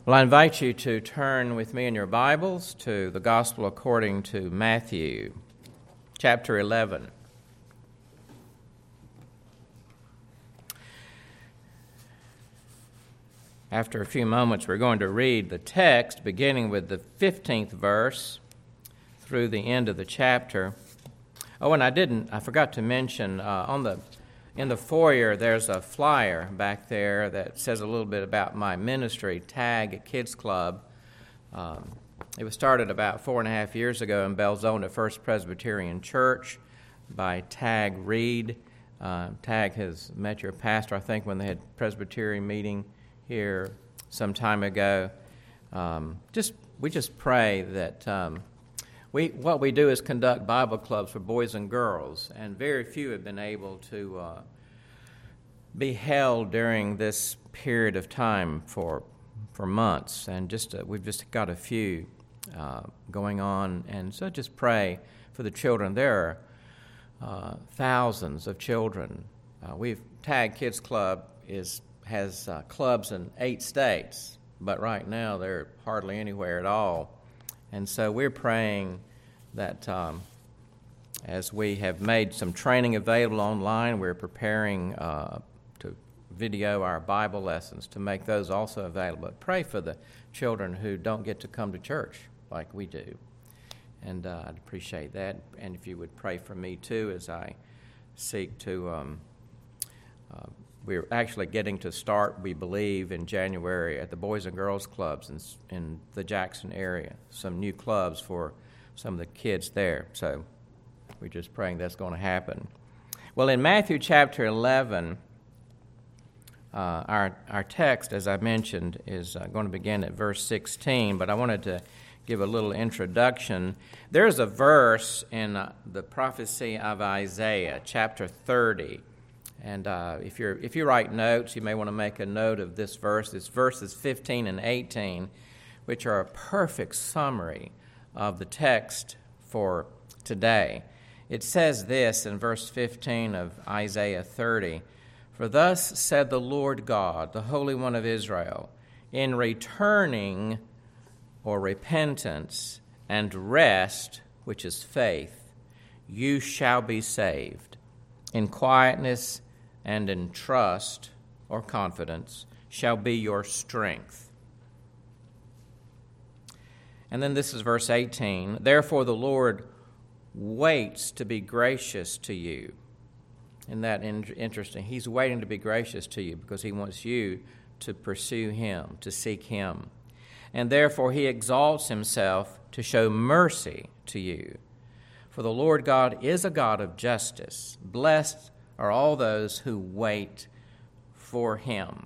Well, I invite you to turn with me in your Bibles to the Gospel according to Matthew, chapter 11. After a few moments, we're going to read the text, beginning with the 15th verse through the end of the chapter. Oh, and I forgot to mention, in the foyer, there's a flyer back there that says a little bit about my ministry, TAG Kids Club. It was started about 4.5 years ago in Belzona First Presbyterian Church by Tag Reed. Tag has met your pastor, I think, when they had Presbyterian meeting here some time ago. We just pray that what we do is conduct Bible clubs for boys and girls, and very few have been able to be held during this period of time for months, and we've just got a few going on, and so just pray for the children. There are thousands of children. Tag Kids Club has clubs in 8 states, but right now they're hardly anywhere at all. And so we're praying that as we have made some training available online, we're preparing to video our Bible lessons to make those also available. But pray for the children who don't get to come to church like we do. And I'd appreciate that. And if you would pray for me too as I seek to... We're actually getting to start, we believe, in January at the Boys and Girls Clubs in the Jackson area, some new clubs for some of the kids there. So we're just praying that's going to happen. Well, in Matthew chapter 11, our text, as I mentioned, is going to begin at verse 16, but I wanted to give a little introduction. There's a verse in the prophecy of Isaiah, chapter 30. And if you write notes, you may want to make a note of this verse. It's verses 15 and 18, which are a perfect summary of the text for today. It says this in verse 15 of Isaiah 30, "For thus said the Lord God, the Holy One of Israel, in returning or repentance and rest, which is faith, you shall be saved. In quietness and in trust or confidence shall be your strength." And then this is verse 18. "Therefore the Lord waits to be gracious to you." Isn't that interesting? He's waiting to be gracious to you because he wants you to pursue him, to seek him. "And therefore he exalts himself to show mercy to you. For the Lord God is a God of justice. Blessed are all those who wait for him."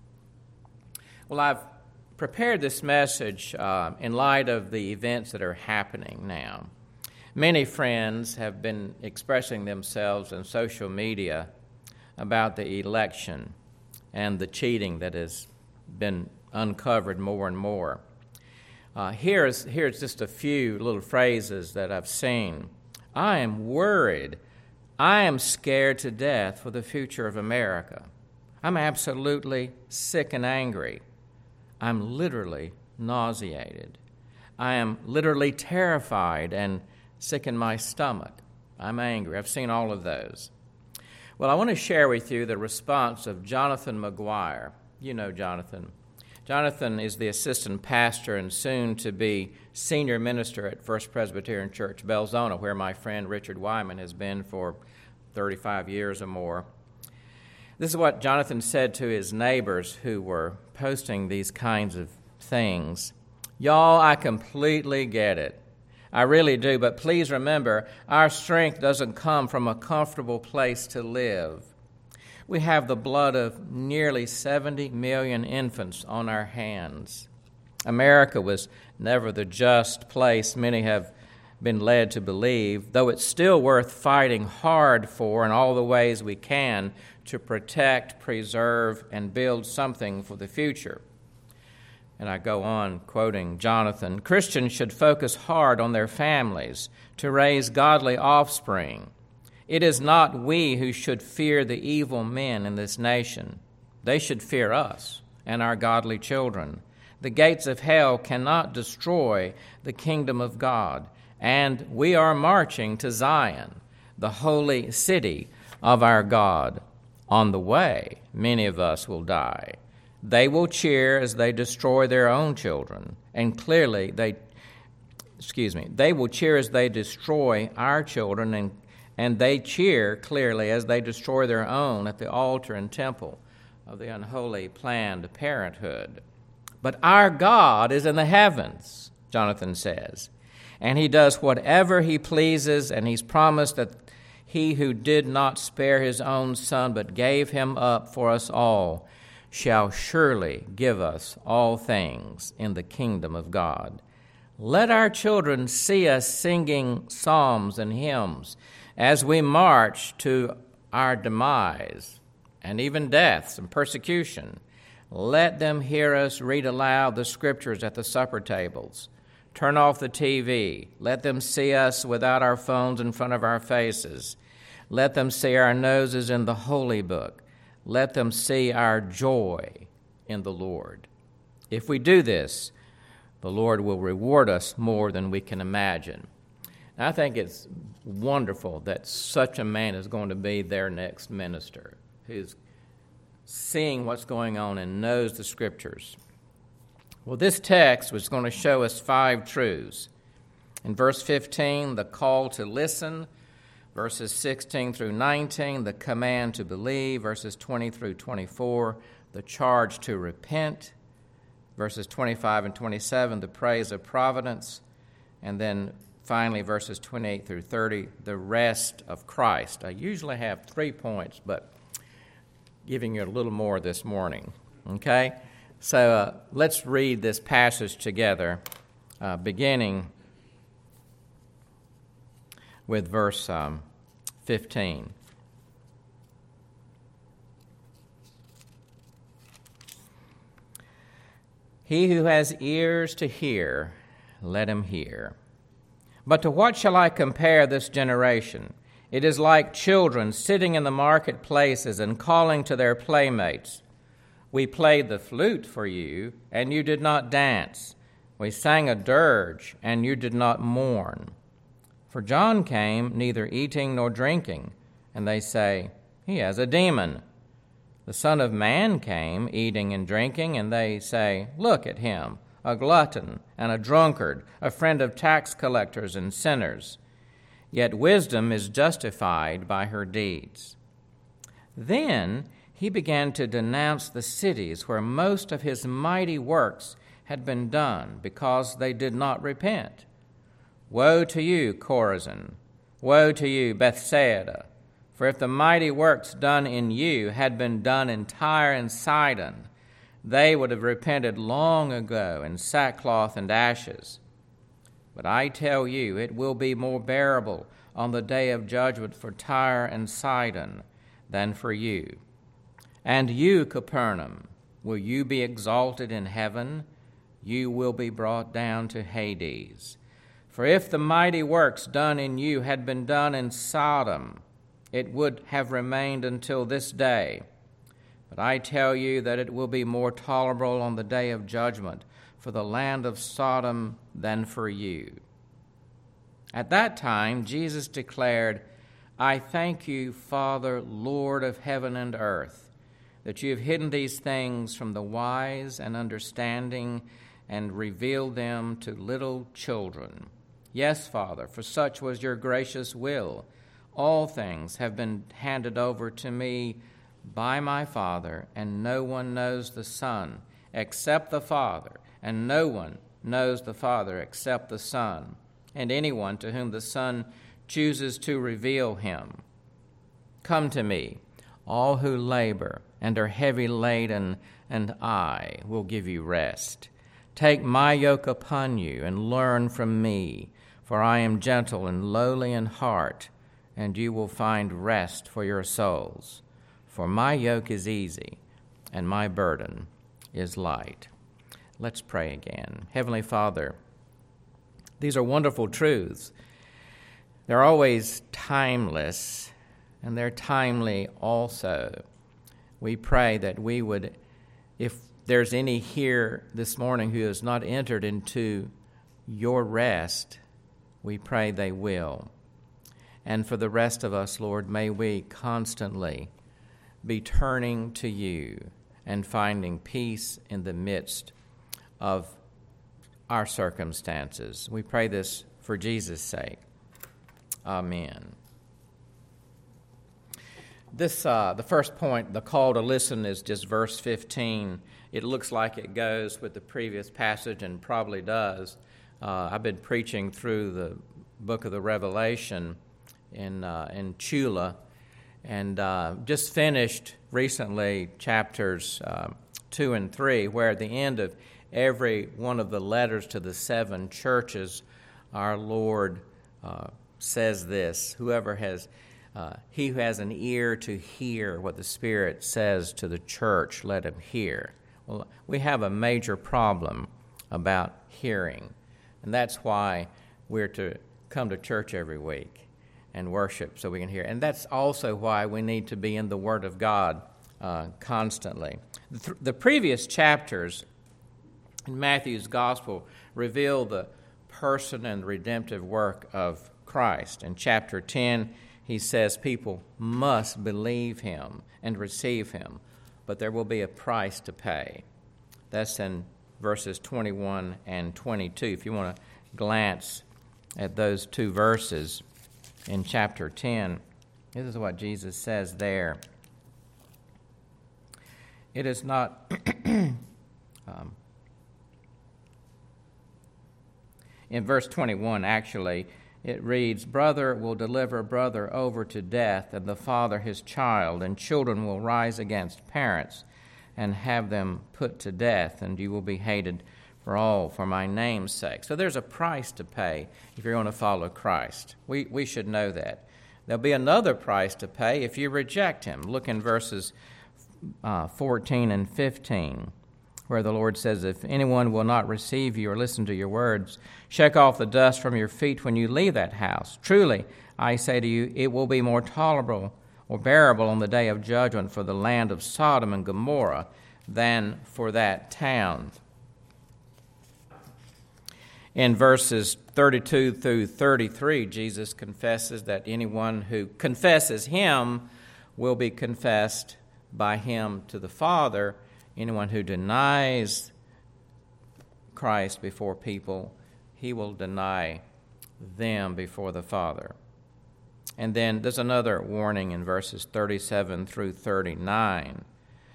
Well, I've prepared this message in light of the events that are happening now. Many friends have been expressing themselves in social media about the election and the cheating that has been uncovered more and more. Here's just a few little phrases that I've seen. "I am worried. I am scared to death for the future of America. I'm absolutely sick and angry. I'm literally nauseated. I am literally terrified and sick in my stomach. I'm angry." I've seen all of those. Well, I want to share with you the response of Jonathan McGuire. You know Jonathan. Jonathan is the assistant pastor and soon to be senior minister at First Presbyterian Church, Belzona, where my friend Richard Wyman has been for 35 years or more. This is what Jonathan said to his neighbors who were posting these kinds of things. "Y'all, I completely get it. I really do, but please remember, our strength doesn't come from a comfortable place to live. We have the blood of nearly 70 million infants on our hands. America was never the just place many have been led to believe, though it's still worth fighting hard for in all the ways we can to protect, preserve, and build something for the future." And I go on quoting Jonathan, "Christians should focus hard on their families to raise godly offspring. It is not we who should fear the evil men in this nation. They should fear us and our godly children. The gates of hell cannot destroy the kingdom of God. And we are marching to Zion, the holy city of our God. On the way, many of us will die. They will cheer as they destroy their own children, and clearly they will cheer as they destroy our children, and they cheer clearly as they destroy their own at the altar and temple of the unholy Planned Parenthood. But our God is in the heavens, Jonathan says, and he does whatever he pleases, and he's promised that he who did not spare his own son but gave him up for us all shall surely give us all things in the kingdom of God. Let our children see us singing psalms and hymns as we march to our demise and even deaths and persecution. Let them hear us read aloud the scriptures at the supper tables. Turn off the TV. Let them see us without our phones in front of our faces. Let them see our noses in the holy book. Let them see our joy in the Lord. If we do this, the Lord will reward us more than we can imagine. And I think it's wonderful that such a man is going to be their next minister, who's seeing what's going on and knows the Scriptures. Well, this text was going to show us 5 truths. In verse 15, the call to listen. Verses 16 through 19, the command to believe. Verses 20 through 24, the charge to repent. Verses 25 and 27, the praise of providence. And then finally, verses 28 through 30, the rest of Christ. I usually have 3 points, but giving you a little more this morning. Okay? So let's read this passage together, beginning with verse 15. He who has ears to hear, let him hear. But to what shall I compare this generation? It is like children sitting in the marketplaces and calling to their playmates. We played the flute for you, and you did not dance. We sang a dirge, and you did not mourn. For John came neither eating nor drinking, and they say, he has a demon. The Son of Man came eating and drinking, and they say, look at him, a glutton and a drunkard, a friend of tax collectors and sinners. Yet wisdom is justified by her deeds. Then he began to denounce the cities where most of his mighty works had been done, because they did not repent. Woe to you, Chorazin! Woe to you, Bethsaida! For if the mighty works done in you had been done in Tyre and Sidon, they would have repented long ago in sackcloth and ashes. But I tell you, it will be more bearable on the day of judgment for Tyre and Sidon than for you. And you, Capernaum, will you be exalted in heaven? You will be brought down to Hades. For if the mighty works done in you had been done in Sodom, it would have remained until this day. But I tell you that it will be more tolerable on the day of judgment for the land of Sodom than for you. At that time, Jesus declared, I thank you, Father, Lord of heaven and earth, that you have hidden these things from the wise and understanding and revealed them to little children. Yes, Father, for such was your gracious will. All things have been handed over to me by my Father, and no one knows the Son except the Father, and no one knows the Father except the Son, and anyone to whom the Son chooses to reveal him. Come to me, all who labor and are heavy laden, and I will give you rest. Take my yoke upon you and learn from me, for I am gentle and lowly in heart, and you will find rest for your souls. For my yoke is easy, and my burden is light. Let's pray again. Heavenly Father, these are wonderful truths. They're always timeless, and they're timely also. We pray that we would, if there's any here this morning who has not entered into your rest, we pray they will. And for the rest of us, Lord, may we constantly be turning to you and finding peace in the midst of our circumstances. We pray this for Jesus' sake. Amen. The first point, the call to listen, is just verse 15. It looks like it goes with the previous passage and probably does. I've been preaching through the book of the Revelation in Chula, and just finished recently chapters 2 and 3, where at the end of every one of the letters to the 7 churches, our Lord says this: he who has an ear to hear what the Spirit says to the church, let him hear. Well, we have a major problem about hearing, and that's why we're to come to church every week and worship so we can hear. And that's also why we need to be in the Word of God constantly. The previous chapters in Matthew's Gospel reveal the person and redemptive work of Christ. In chapter 10, he says people must believe him and receive him, but there will be a price to pay. That's in verses 21 and 22. If you want to glance at those 2 verses in chapter 10, this is what Jesus says there. It is not... in verse 21, actually, it reads, "Brother will deliver brother over to death, and the father his child, and children will rise against parents and have them put to death, and you will be hated for my name's sake." So there's a price to pay if you're going to follow Christ. We should know that. There'll be another price to pay if you reject him. Look in verses 14 and 15. Where the Lord says, "If anyone will not receive you or listen to your words, shake off the dust from your feet when you leave that house. Truly, I say to you, it will be more tolerable or bearable on the day of judgment for the land of Sodom and Gomorrah than for that town." In verses 32 through 33, Jesus confesses that anyone who confesses him will be confessed by him to the Father. Anyone who denies Christ before people, he will deny them before the Father. And then there's another warning in verses 37 through 39.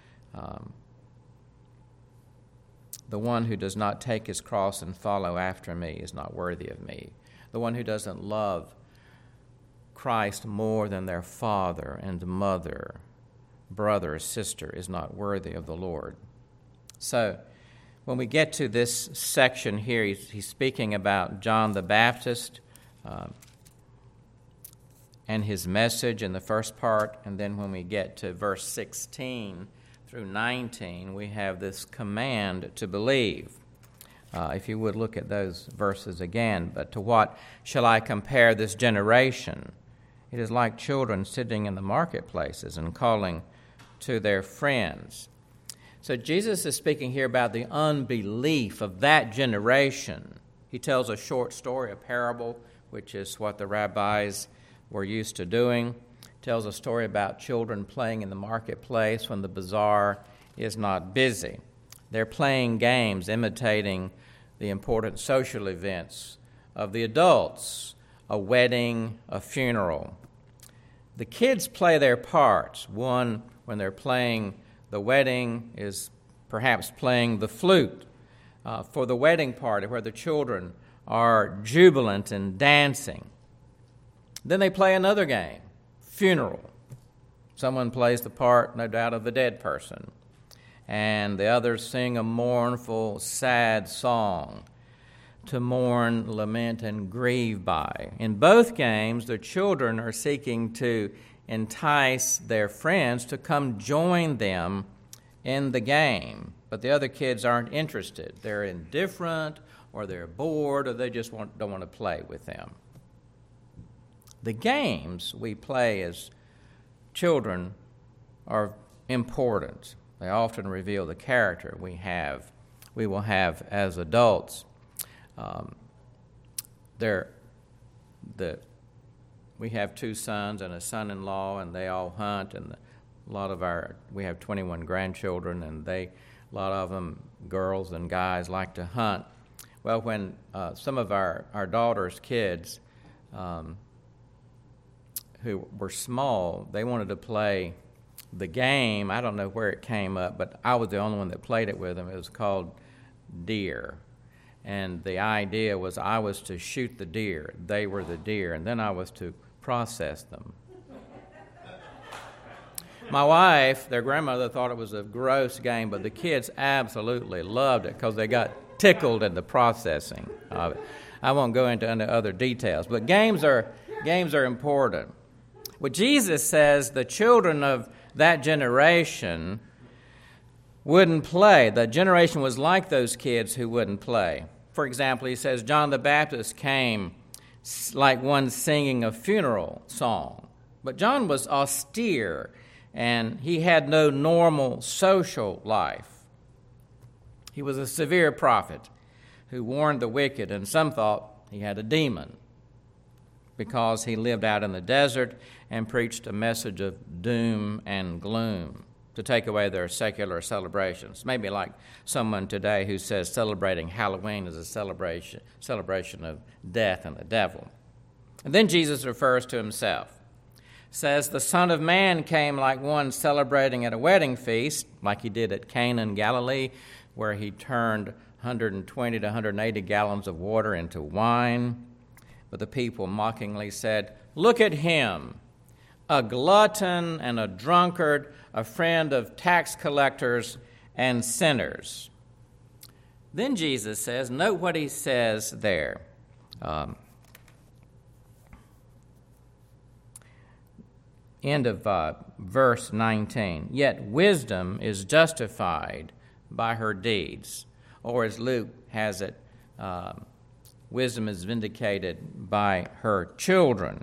The one who does not take his cross and follow after me is not worthy of me. The one who doesn't love Christ more than their father and mother, brother or sister, is not worthy of the Lord. So when we get to this section here, he's speaking about John the Baptist and his message in the first part, and then when we get to verse 16 through 19, we have this command to believe. If you would look at those verses again. "But to what shall I compare this generation? It is like children sitting in the marketplaces and calling to their friends." So Jesus is speaking here about the unbelief of that generation. He tells a short story, a parable, which is what the rabbis were used to doing. Tells a story about children playing in the marketplace when the bazaar is not busy. They're playing games, imitating the important social events of the adults, a wedding, a funeral. The kids play their parts. One, when they're playing the wedding, is perhaps playing the flute for the wedding party, where the children are jubilant and dancing. Then they play another game, funeral. Someone plays the part, no doubt, of the dead person, and the others sing a mournful, sad song to mourn, lament, and grieve by. In both games, the children are seeking to entice their friends to come join them in the game, but the other kids aren't interested. They're indifferent, or they're bored, or they just don't want to play with them. The games we play as children are important. They often reveal the character we will have as adults. We have 2 sons and a son-in-law, and they all hunt, and we have 21 grandchildren, and a lot of them, girls and guys, like to hunt. Well, when some of our daughter's kids who were small, they wanted to play the game. I don't know where it came up, but I was the only one that played it with them. It was called Deer. And the idea was I was to shoot the deer. They were the deer, and then I was to process them. My wife, their grandmother, thought it was a gross game, but the kids absolutely loved it because they got tickled in the processing of it. I won't go into other details, but games are important. Well, Jesus says the children of that generation wouldn't play. The generation was like those kids who wouldn't play. For example, he says John the Baptist came like one singing a funeral song. But John was austere, and he had no normal social life. He was a severe prophet who warned the wicked, and some thought he had a demon because he lived out in the desert and preached a message of doom and gloom to take away their secular celebrations. Maybe like someone today who says celebrating Halloween is a celebration of death and the devil. And then Jesus refers to himself. Says the Son of Man came like one celebrating at a wedding feast, like he did at Cana in Galilee, where he turned 120 to 180 gallons of water into wine. But the people mockingly said, "Look at him, a glutton and a drunkard, a friend of tax collectors and sinners." Then Jesus says, note what he says there. End of verse 19. Yet wisdom is justified by her deeds. Or as Luke has it, wisdom is vindicated by her children.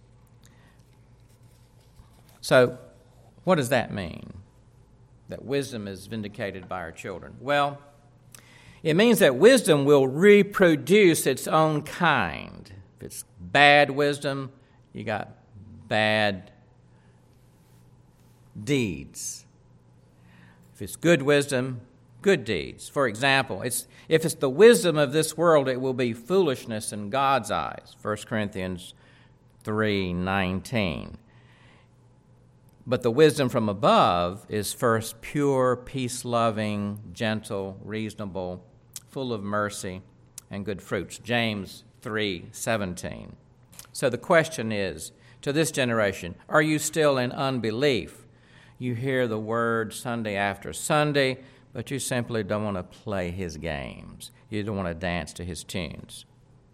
So, what does that mean? That wisdom is vindicated by her children? Well, it means that wisdom will reproduce its own kind. If it's bad wisdom, you got bad deeds. If it's good wisdom, good deeds. For example, if it's the wisdom of this world, it will be foolishness in God's eyes. 1 Corinthians 3:19. But the wisdom from above is first pure, peace-loving, gentle, reasonable, full of mercy and good fruits. James 3:17. So the question is, to this generation, are you still in unbelief? You hear the word Sunday after Sunday, but you simply don't want to play his games. You don't want to dance to his tunes.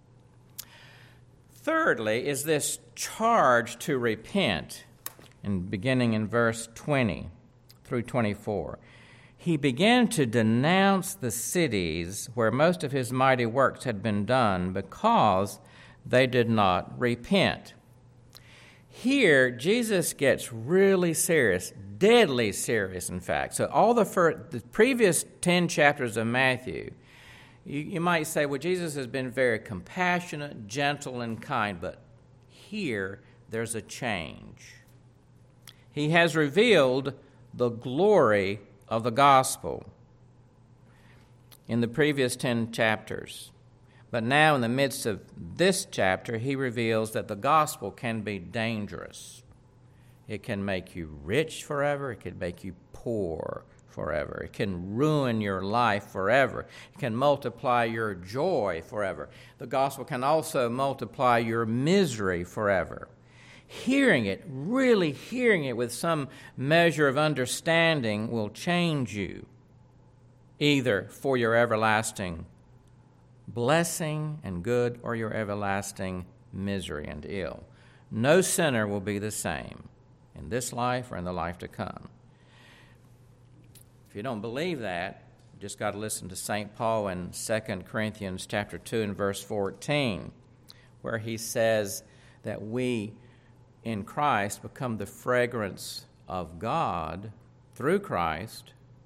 Thirdly is this charge to repent, and beginning in verse 20 through 24. He began to denounce the cities where most of his mighty works had been done because they did not repent. Here, Jesus gets really serious, deadly serious, in fact. So all the previous 10 chapters of Matthew, you might say, well, Jesus has been very compassionate, gentle, and kind, but here there's a change. He has revealed the glory of the gospel in the previous 10 chapters. But now, in the midst of this chapter, he reveals that the gospel can be dangerous. It can make you rich forever. It can make you poor forever. It can ruin your life forever. It can multiply your joy forever. The gospel can also multiply your misery forever. Hearing it, really hearing it with some measure of understanding will change you, either for your everlasting blessing and good or your everlasting misery and ill. No sinner will be the same in this life or in the life to come. If you don't believe that, you just got to listen to St. Paul in 2 Corinthians chapter 2 and verse 14, where he says that we in Christ become the fragrance of God through Christ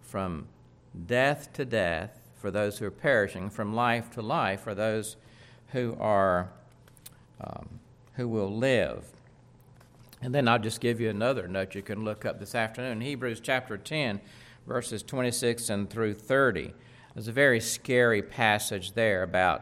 from death to death for those who are perishing, from life to life for those who will live. And then I'll just give you another note you can look up this afternoon. Hebrews chapter 10, verses 26 and through 30. There's a very scary passage there about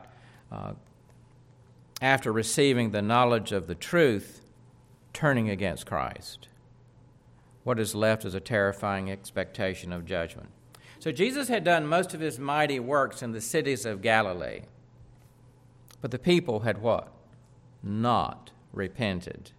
after receiving the knowledge of the truth, turning against Christ. What is left is a terrifying expectation of judgment. So Jesus had done most of his mighty works in the cities of Galilee. But the people had what? Not repented.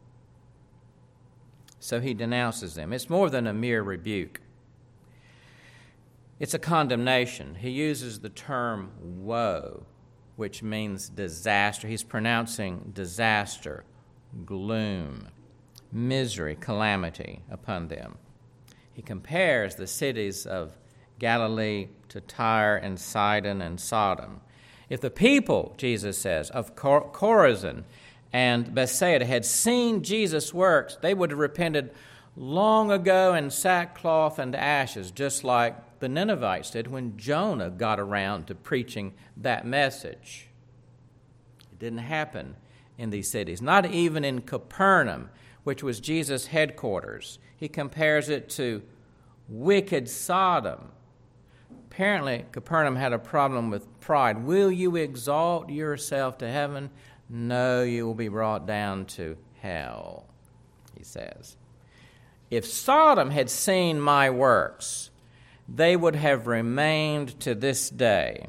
So he denounces them. It's more than a mere rebuke. It's a condemnation. He uses the term woe, which means disaster. He's pronouncing disaster, gloom, misery, calamity upon them. He compares the cities of Galilee to Tyre and Sidon and Sodom. If the people, Jesus says, of Chorazin and Bethsaida had seen Jesus' works, they would have repented long ago in sackcloth and ashes, just like the Ninevites did when Jonah got around to preaching that message. It didn't happen in these cities, not even in Capernaum, which was Jesus' headquarters. He compares it to wicked Sodom. Apparently, Capernaum had a problem with pride. Will you exalt yourself to heaven? No, you will be brought down to hell, he says. If Sodom had seen my works, they would have remained to this day.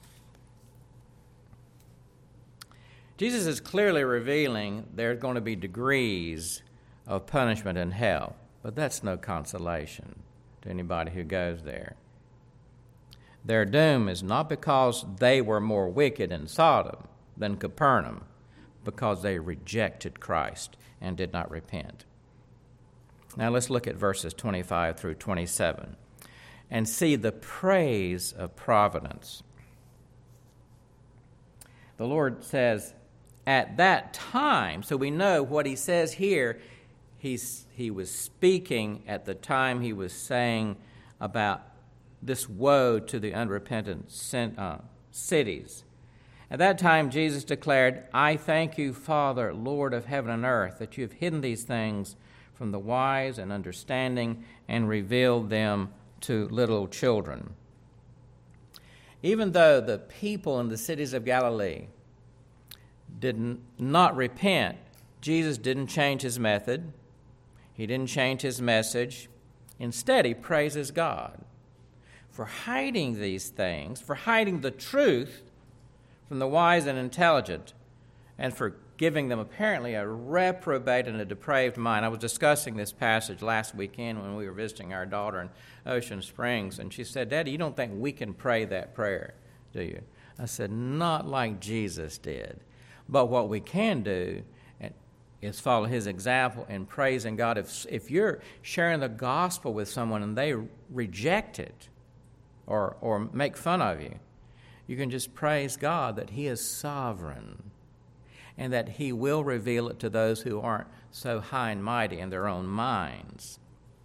Jesus is clearly revealing there are going to be degrees of punishment in hell, but that's no consolation to anybody who goes there. Their doom is not because they were more wicked in Sodom than Capernaum, because they rejected Christ and did not repent. Now let's look at verses 25 through 27 and see the praise of providence. The Lord says, at that time, so we know what he says here, he was speaking at the time he was saying about this woe to the unrepentant cities. At that time, Jesus declared, I thank you, Father, Lord of heaven and earth, that you have hidden these things from the wise and understanding and revealed them to little children. Even though the people in the cities of Galilee did not repent, Jesus didn't change his method. He didn't change his message. Instead, he praises God for hiding these things, for hiding the truth from the wise and intelligent, and for giving them apparently a reprobate and a depraved mind. I was discussing this passage last weekend when we were visiting our daughter in Ocean Springs, and she said, Daddy, you don't think we can pray that prayer, do you? I said, not like Jesus did. But what we can do is follow his example in praising God. If you're sharing the gospel with someone and they reject it or make fun of you, you can just praise God that he is sovereign and that he will reveal it to those who aren't so high and mighty in their own minds.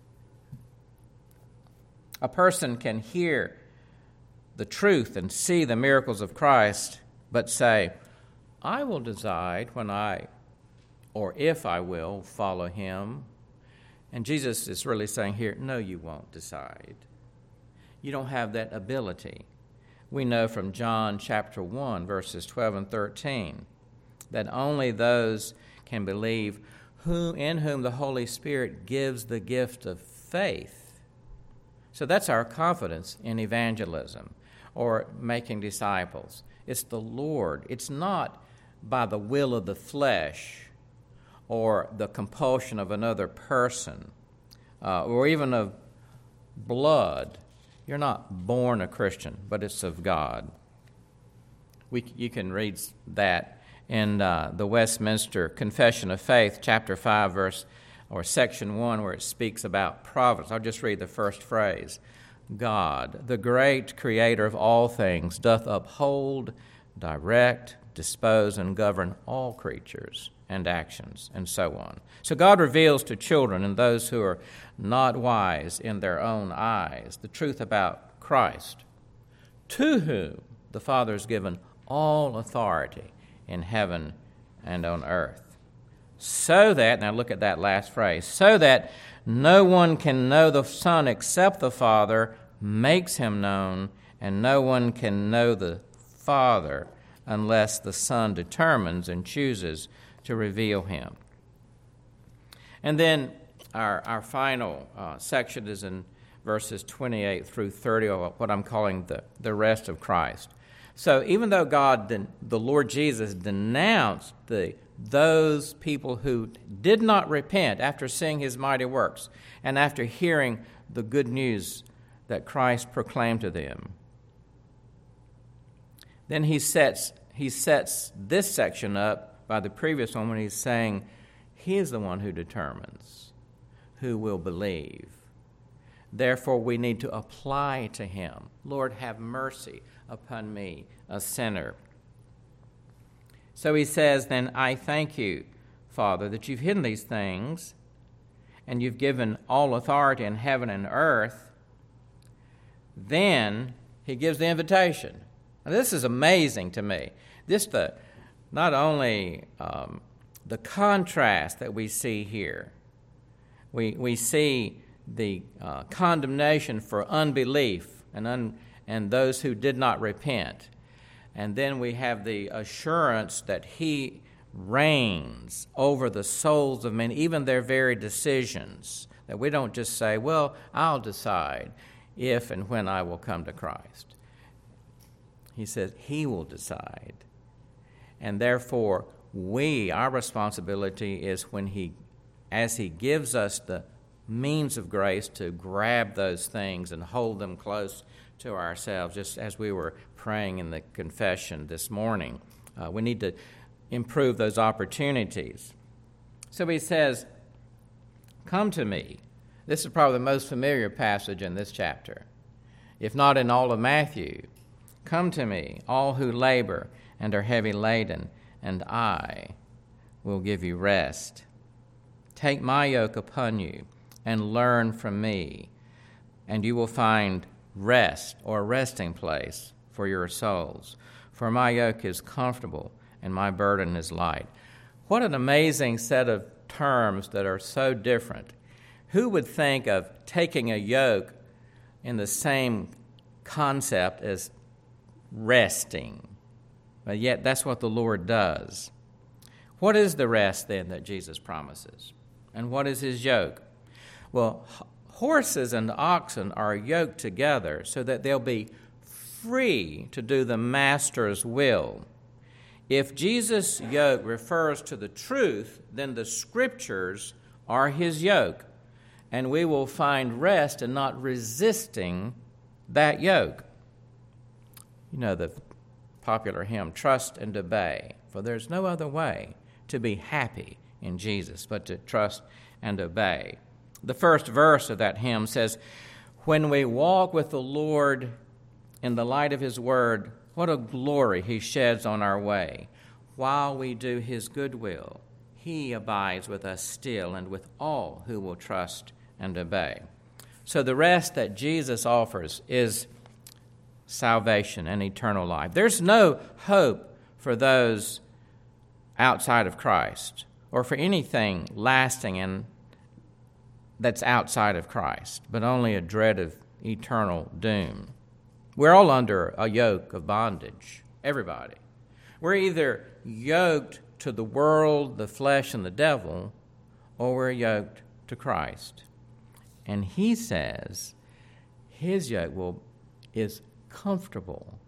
A person can hear the truth and see the miracles of Christ, but say, I will decide when or if I will follow him. And Jesus is really saying here, no, you won't decide. You don't have that ability. We know from John chapter 1, verses 12 and 13, that only those can believe in whom the Holy Spirit gives the gift of faith. So that's our confidence in evangelism or making disciples. It's the Lord. It's not by the will of the flesh or the compulsion of another person or even of blood. You're not born a Christian, but it's of God. You can read that in the Westminster Confession of Faith, chapter 5, section 1, where it speaks about providence. I'll just read the first phrase. God, the great creator of all things, doth uphold, direct, dispose, and govern all creatures and actions, and so on. So God reveals to children and those who are not wise in their own eyes the truth about Christ, to whom the Father has given all authority in heaven and on earth. So that, now look at that last phrase, so that no one can know the Son except the Father makes him known, and no one can know the Father unless the Son determines and chooses to reveal him. And then our final section is in verses 28 through 30, or what I'm calling the rest of Christ. So even though the Lord Jesus denounced those people who did not repent after seeing his mighty works and after hearing the good news that Christ proclaimed to them, then he sets this section up by the previous one when he's saying he is the one who determines who will believe. Therefore, we need to apply to him, Lord, have mercy upon me, a sinner. So he says, then, I thank you, Father, that you've hidden these things and you've given all authority in heaven and earth. Then he gives the invitation. Now, this is amazing to me. Not only the contrast that we see here. We see the condemnation for unbelief and those who did not repent. And then we have the assurance that he reigns over the souls of men, even their very decisions. That we don't just say, well, I'll decide if and when I will come to Christ. He says he will decide. And therefore, our responsibility is as he gives us the means of grace to grab those things and hold them close to ourselves, just as we were praying in the confession this morning. We need to improve those opportunities. So he says, come to me. This is probably the most familiar passage in this chapter, if not in all of Matthew. Come to me, all who labor and are heavy laden, and I will give you rest. Take my yoke upon you and learn from me, and you will find rest or resting place for your souls. For my yoke is comfortable and my burden is light. What an amazing set of terms that are so different. Who would think of taking a yoke in the same concept as resting? But yet that's what the Lord does. What is the rest then that Jesus promises? And what is his yoke? Well, horses and oxen are yoked together so that they'll be free to do the master's will. If Jesus' yoke refers to the truth, then the scriptures are his yoke, and we will find rest in not resisting that yoke. You know the popular hymn, trust and obey, for there's no other way to be happy in Jesus but to trust and obey. The first verse of that hymn says, when we walk with the Lord in the light of his word, what a glory he sheds on our way. While we do his good will, he abides with us still and with all who will trust and obey. So the rest that Jesus offers is salvation and eternal life. There's no hope for those outside of Christ or for anything lasting and that's outside of Christ, but only a dread of eternal doom. We're all under a yoke of bondage, everybody. We're either yoked to the world, the flesh, and the devil, or we're yoked to Christ. And he says his yoke is comfortable.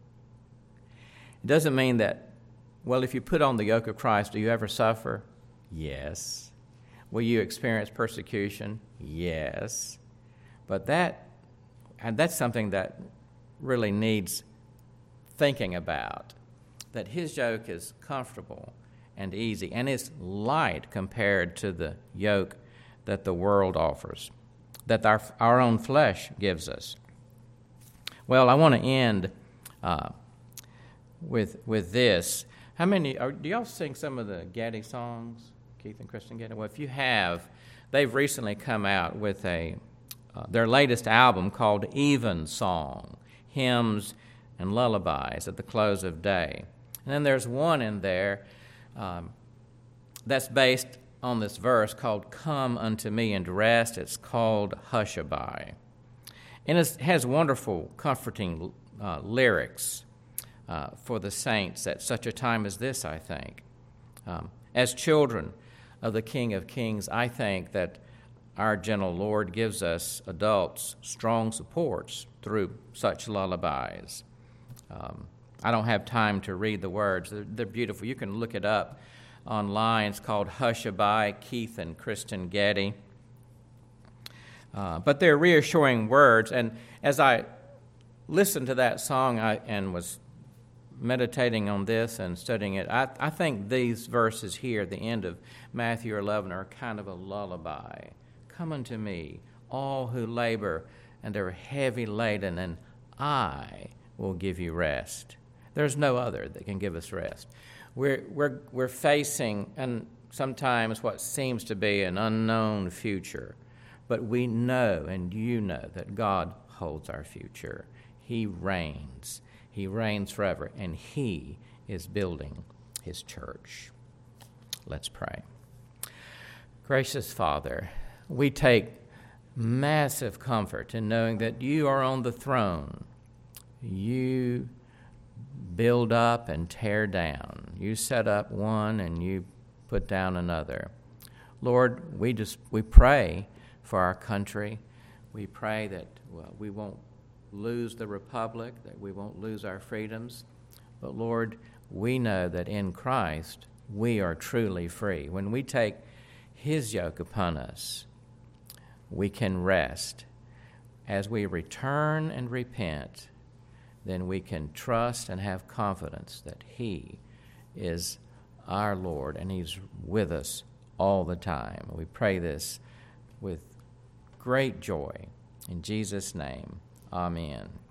It doesn't mean that, well, if you put on the yoke of Christ, do you ever suffer? Yes. Will you experience persecution? Yes. But that's something that really needs thinking about, that his yoke is comfortable and easy, and it's light compared to the yoke that the world offers, that our own flesh gives us. Well, I want to end with this. How many, do y'all sing some of the Getty songs, Keith and Kristen Getty? Well, if you have, they've recently come out with their latest album called Even Song, Hymns and Lullabies at the Close of Day. And then there's one in there that's based on this verse called Come Unto Me and Rest. It's called Hushabye. And it has wonderful, comforting lyrics for the saints at such a time as this, I think. As children of the King of Kings, I think that our gentle Lord gives us adults strong supports through such lullabies. I don't have time to read the words. They're beautiful. You can look it up online. It's called Hushabye, Keith and Kristen Getty. But they're reassuring words. And as I listened to that song and was meditating on this and studying it, I think these verses here at the end of Matthew 11 are kind of a lullaby. Come unto me, all who labor and are heavy laden, and I will give you rest. There's no other that can give us rest. We're facing and sometimes what seems to be an unknown future, but we know, and you know, that God holds our future. He reigns. He reigns forever, and He is building His church. Let's pray. Gracious Father, we take massive comfort in knowing that You are on the throne. You build up and tear down. You set up one and You put down another. Lord, we pray for our country. We pray that we won't lose the republic, that we won't lose our freedoms. But Lord, we know that in Christ we are truly free. When we take His yoke upon us, we can rest. As we return and repent, then we can trust and have confidence that He is our Lord and He's with us all the time. We pray this with great joy. In Jesus' name, amen.